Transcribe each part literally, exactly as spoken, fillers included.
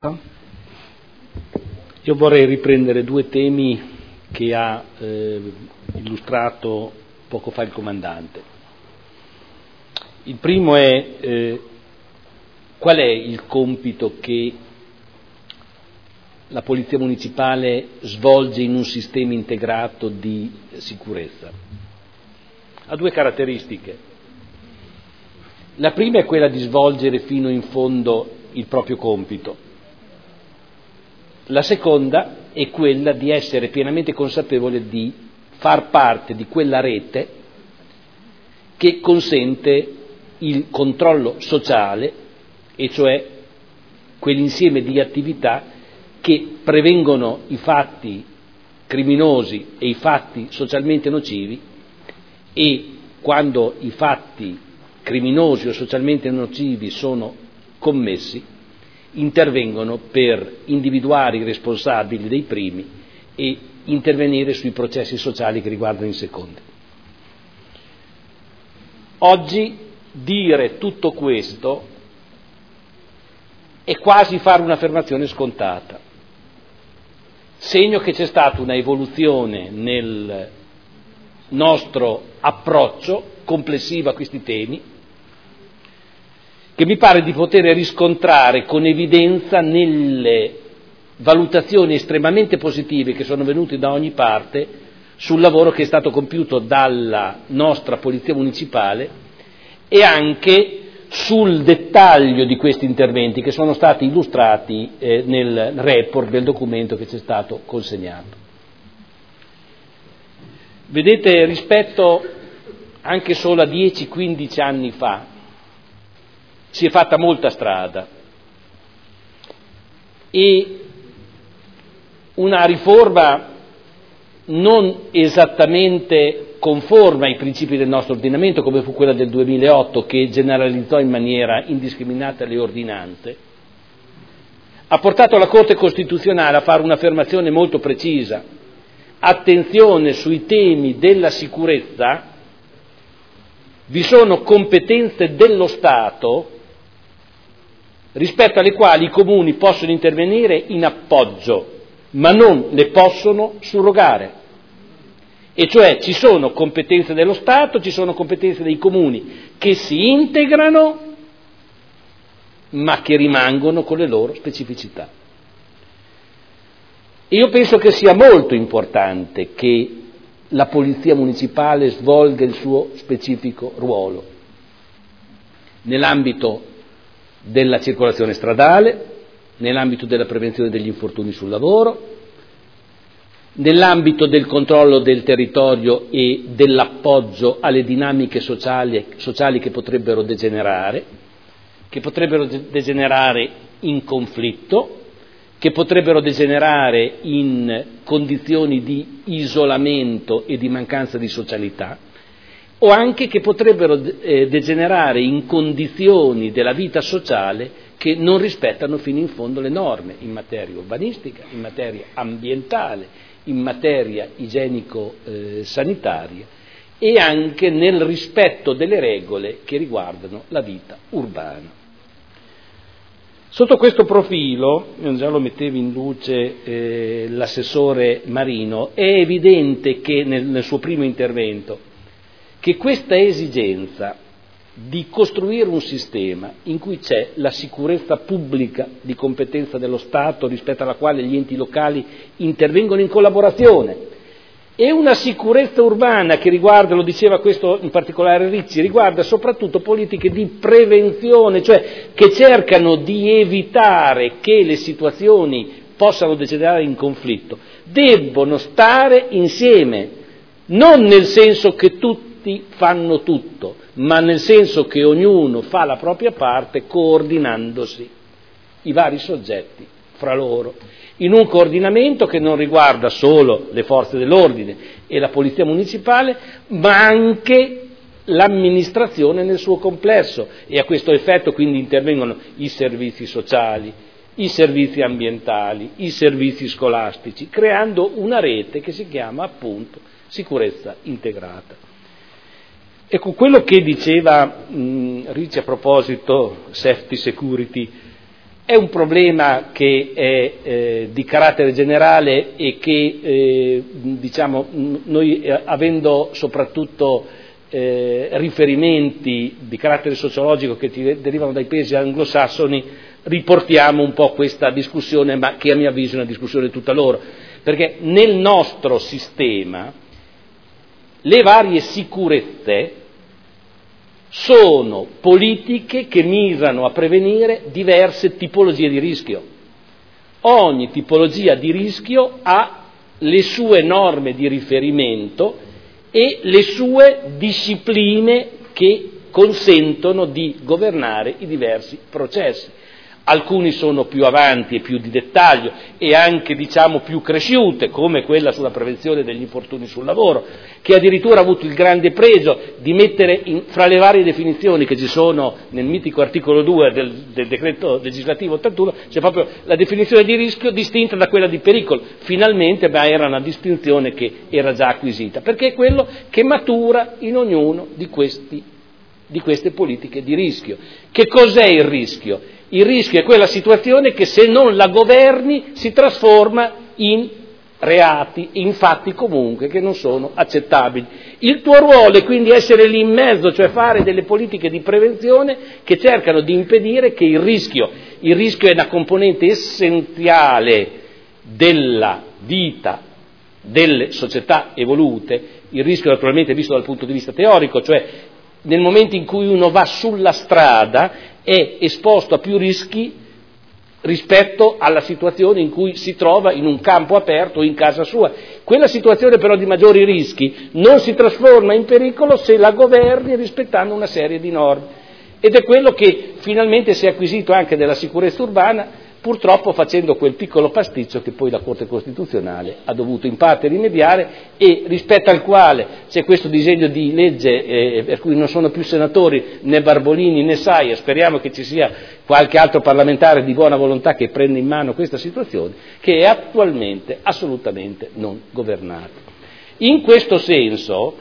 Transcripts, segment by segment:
Io vorrei riprendere due temi che ha eh, illustrato poco fa il comandante. Il primo è eh, qual è il compito che la Polizia Municipale svolge in un sistema integrato di sicurezza. Ha due caratteristiche. La prima è quella di svolgere fino in fondo il proprio compito. La seconda è quella di essere pienamente consapevole di far parte di quella rete che consente il controllo sociale, e cioè quell'insieme di attività che prevengono i fatti criminosi e i fatti socialmente nocivi, e quando i fatti criminosi o socialmente nocivi sono commessi intervengono per individuare i responsabili dei primi e intervenire sui processi sociali che riguardano i secondi. Oggi dire tutto questo è quasi fare un'affermazione scontata, segno che c'è stata una evoluzione nel nostro approccio complessivo a questi temi, che mi pare di poter riscontrare con evidenza nelle valutazioni estremamente positive che sono venute da ogni parte sul lavoro che è stato compiuto dalla nostra Polizia Municipale e anche sul dettaglio di questi interventi che sono stati illustrati eh, nel report del documento che ci è stato consegnato. Vedete, rispetto anche solo a dieci quindici anni fa si è fatta molta strada e una riforma non esattamente conforme ai principi del nostro ordinamento, come fu quella del duemilaotto, che generalizzò in maniera indiscriminata le ordinanze, ha portato la Corte Costituzionale a fare un'affermazione molto precisa: attenzione, sui temi della sicurezza vi sono competenze dello Stato rispetto alle quali i comuni possono intervenire in appoggio, ma non le possono surrogare. E cioè ci sono competenze dello Stato, ci sono competenze dei comuni che si integrano, ma che rimangono con le loro specificità. E io penso che sia molto importante che la Polizia Municipale svolga il suo specifico ruolo nell'ambito della circolazione stradale, nell'ambito della prevenzione degli infortuni sul lavoro, nell'ambito del controllo del territorio e dell'appoggio alle dinamiche sociali, sociali che potrebbero degenerare, che potrebbero degenerare in conflitto, che potrebbero degenerare in condizioni di isolamento e di mancanza di socialità, o anche che potrebbero eh, degenerare in condizioni della vita sociale che non rispettano fino in fondo le norme in materia urbanistica, in materia ambientale, in materia igienico-sanitaria eh, e anche nel rispetto delle regole che riguardano la vita urbana. Sotto questo profilo, già lo mettevi in luce eh, l'assessore Marino, è evidente che nel, nel suo primo intervento che questa esigenza di costruire un sistema in cui c'è la sicurezza pubblica di competenza dello Stato, rispetto alla quale gli enti locali intervengono in collaborazione, e una sicurezza urbana che riguarda, lo diceva questo in particolare Ricci, riguarda soprattutto politiche di prevenzione, cioè che cercano di evitare che le situazioni possano degenerare in conflitto, debbono stare insieme, non nel senso che tutti fanno tutto, ma nel senso che ognuno fa la propria parte coordinandosi i vari soggetti fra loro, in un coordinamento che non riguarda solo le forze dell'ordine e la Polizia Municipale, ma anche l'amministrazione nel suo complesso, e a questo effetto quindi intervengono i servizi sociali, i servizi ambientali, i servizi scolastici, creando una rete che si chiama appunto sicurezza integrata. Ecco, quello che diceva mh, Ricci a proposito safety security È un problema che è eh, di carattere generale e che eh, diciamo, noi eh, avendo soprattutto eh, riferimenti di carattere sociologico che ti derivano dai paesi anglosassoni, riportiamo un po' questa discussione, ma che a mio avviso è una discussione tutta loro, perché nel nostro sistema le varie sicurezze sono politiche che mirano a prevenire diverse tipologie di rischio. Ogni tipologia di rischio ha le sue norme di riferimento e le sue discipline che consentono di governare i diversi processi. Alcuni sono più avanti e più di dettaglio e anche diciamo più cresciute, come quella sulla prevenzione degli infortuni sul lavoro, che addirittura ha avuto il grande pregio di mettere in, fra le varie definizioni che ci sono nel mitico articolo due del, del decreto legislativo ottantuno, c'è proprio la definizione di rischio distinta da quella di pericolo, finalmente, ma era una distinzione che era già acquisita, perché è quello che matura in ognuno di questi, di queste politiche di rischio. Che cos'è il rischio? Il rischio è quella situazione che se non la governi si trasforma in reati, in fatti comunque che non sono accettabili. Il tuo ruolo è quindi essere lì in mezzo, cioè fare delle politiche di prevenzione che cercano di impedire che il rischio, il rischio è una componente essenziale della vita delle società evolute, il rischio naturalmente visto dal punto di vista teorico, cioè nel momento in cui uno va sulla strada è esposto a più rischi rispetto alla situazione in cui si trova in un campo aperto o in casa sua. Quella situazione però di maggiori rischi non si trasforma in pericolo se la governi rispettando una serie di norme. Ed è quello che finalmente si è acquisito anche della sicurezza urbana, purtroppo facendo quel piccolo pasticcio che poi la Corte Costituzionale ha dovuto in parte rimediare e rispetto al quale c'è questo disegno di legge eh, per cui non sono più senatori né Barbolini né Saia, speriamo che ci sia qualche altro parlamentare di buona volontà che prenda in mano questa situazione, che è attualmente assolutamente non governata. In questo senso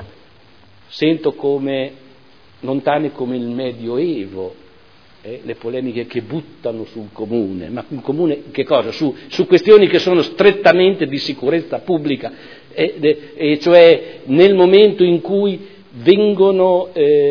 sento come lontani come il Medioevo Eh, le polemiche che buttano sul comune, ma il comune che cosa? Su, su questioni che sono strettamente di sicurezza pubblica, eh, de, e cioè nel momento in cui vengono,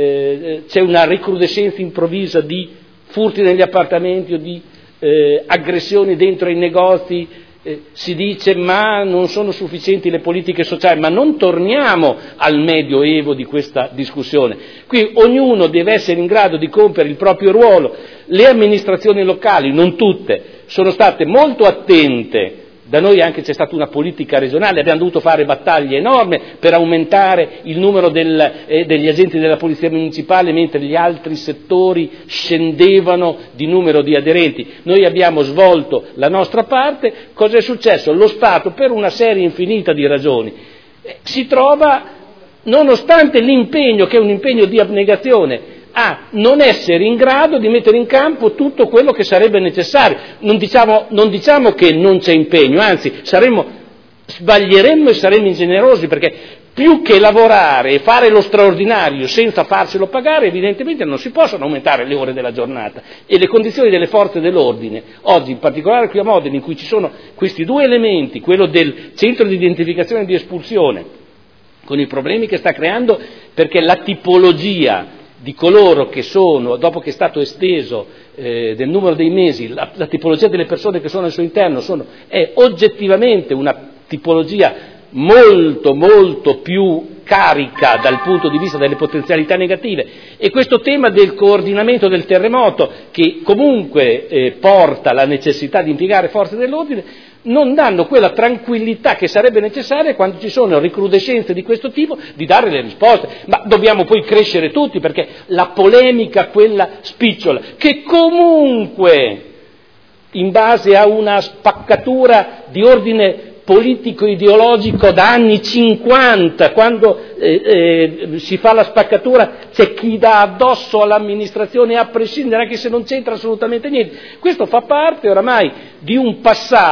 eh, c'è una recrudescenza improvvisa di furti negli appartamenti o di eh, aggressioni dentro ai negozi, eh, si dice ma non sono sufficienti le politiche sociali, ma non torniamo al Medioevo di questa discussione. Qui ognuno deve essere in grado di compiere il proprio ruolo. Le amministrazioni locali, non tutte, sono state molto attente. Da noi anche c'è stata una politica regionale, abbiamo dovuto fare battaglie enormi per aumentare il numero del, eh, degli agenti della polizia municipale, mentre gli altri settori scendevano di numero di aderenti. Noi abbiamo svolto la nostra parte. Cosa è successo? Lo Stato, per una serie infinita di ragioni, eh, si trova, nonostante l'impegno, che è un impegno di abnegazione, a non essere in grado di mettere in campo tutto quello che sarebbe necessario. Non diciamo, non diciamo che non c'è impegno, anzi saremmo, sbaglieremmo e saremmo ingenerosi, perché più che lavorare e fare lo straordinario senza farselo pagare, evidentemente non si possono aumentare le ore della giornata, e le condizioni delle forze dell'ordine oggi, in particolare qui a Modena, in cui ci sono questi due elementi, quello del centro di identificazione e di espulsione, con i problemi che sta creando, perché la tipologia di coloro che sono, dopo che è stato esteso eh, del numero dei mesi, la, la tipologia delle persone che sono al suo interno sono, è oggettivamente una tipologia molto molto più carica dal punto di vista delle potenzialità negative, e questo tema del coordinamento del terremoto, che comunque eh, porta alla necessità di impiegare forze dell'ordine, non danno quella tranquillità che sarebbe necessaria quando ci sono recrudescenze di questo tipo, di dare le risposte. Ma dobbiamo poi crescere tutti, perché la polemica, quella spicciola, che comunque in base a una spaccatura di ordine politico-ideologico da anni cinquanta, quando eh, eh, si fa la spaccatura, c'è chi dà addosso all'amministrazione a prescindere, anche se non c'entra assolutamente niente. Questo fa parte oramai di un passato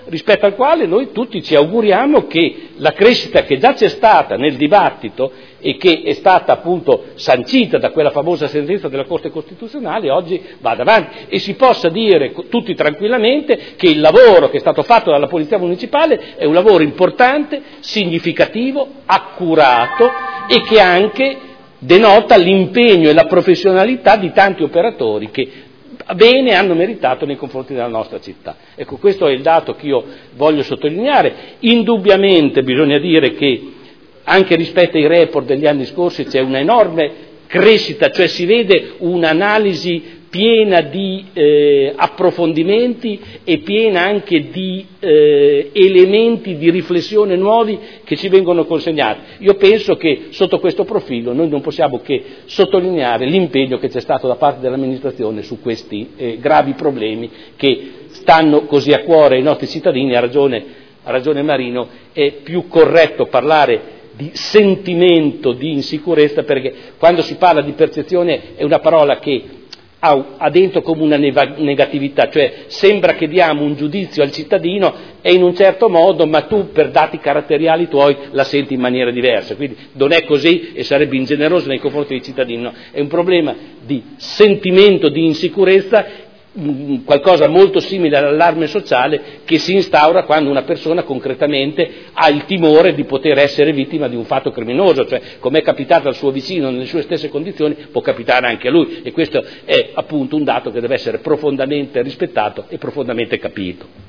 rispetto al quale noi tutti ci auguriamo che la crescita che già c'è stata nel dibattito e che è stata appunto sancita da quella famosa sentenza della Corte Costituzionale oggi vada avanti e si possa dire tutti tranquillamente che il lavoro che è stato fatto dalla Polizia Municipale è un lavoro importante, significativo, accurato e che anche denota l'impegno e la professionalità di tanti operatori che bene hanno meritato nei confronti della nostra città. Ecco, questo è il dato che io voglio sottolineare. Indubbiamente bisogna dire che anche rispetto ai report degli anni scorsi c'è una enorme crescita, cioè si vede un'analisi piena di eh, approfondimenti e piena anche di eh, elementi di riflessione nuovi che ci vengono consegnati. Io penso che sotto questo profilo noi non possiamo che sottolineare l'impegno che c'è stato da parte dell'amministrazione su questi eh, gravi problemi che stanno così a cuore ai nostri cittadini. Ha ragione, ha ragione Marino, è più corretto parlare di sentimento di insicurezza, perché quando si parla di percezione è una parola che ha, ha dentro come una negatività, cioè sembra che diamo un giudizio al cittadino e in un certo modo, ma tu per dati caratteriali tuoi la senti in maniera diversa, quindi non è così e sarebbe ingeneroso nei confronti dei cittadini, no, è un problema di sentimento di insicurezza, qualcosa molto simile all'allarme sociale che si instaura quando una persona concretamente ha il timore di poter essere vittima di un fatto criminoso, cioè come è capitato al suo vicino nelle sue stesse condizioni può capitare anche a lui, e questo è appunto un dato che deve essere profondamente rispettato e profondamente capito.